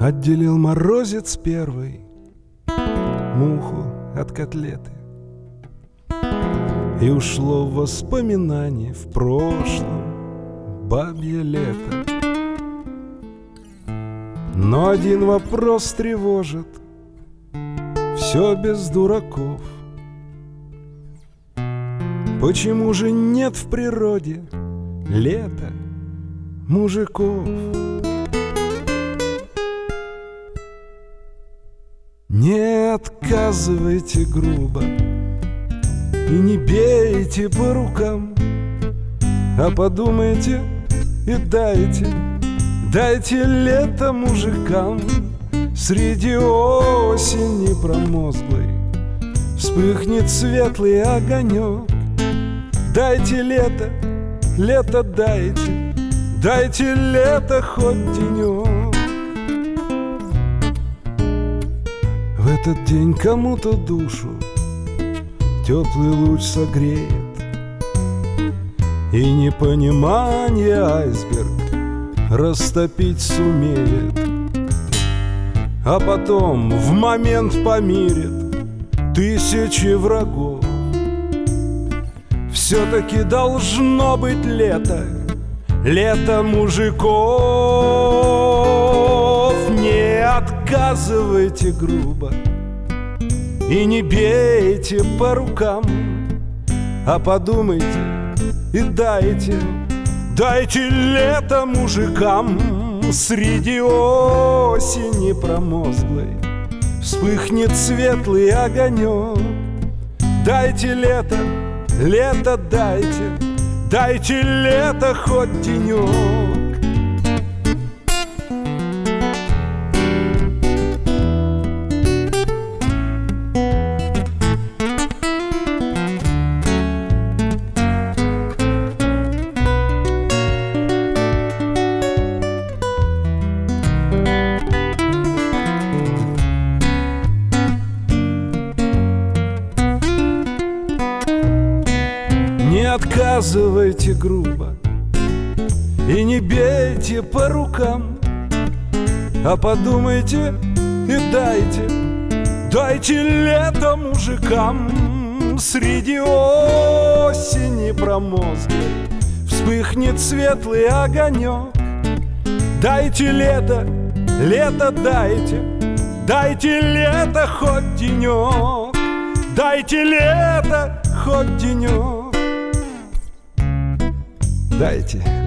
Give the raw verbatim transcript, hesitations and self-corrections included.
Отделил морозец первый муху от котлеты, и ушло в воспоминания в прошлом бабье лето. Но один вопрос тревожит, все без дураков: почему же нет в природе лета мужиков? Не отказывайте грубо и не бейте по рукам, а подумайте и дайте, дайте лето мужикам. Среди осени промозглой вспыхнет светлый огонек. Дайте лето, лето дайте, дайте лето хоть денек. В этот день кому-то душу теплый луч согреет, и непонимание айсберг растопить сумеет, а потом в момент помирит тысячи врагов. Все-таки должно быть лето, лето мужиков. Не отказывайте грубо и не бейте по рукам, а подумайте и дайте, дайте лето мужикам. Среди осени промозглой вспыхнет светлый огонек. Дайте лето, лето дайте, дайте лето хоть денек. Не отказывайте грубо и не бейте по рукам, а подумайте и дайте, дайте лето мужикам. Среди осени промозглой вспыхнет светлый огонек. Дайте лето, лето дайте, дайте лето хоть денек. Дайте лето хоть денек. Дайте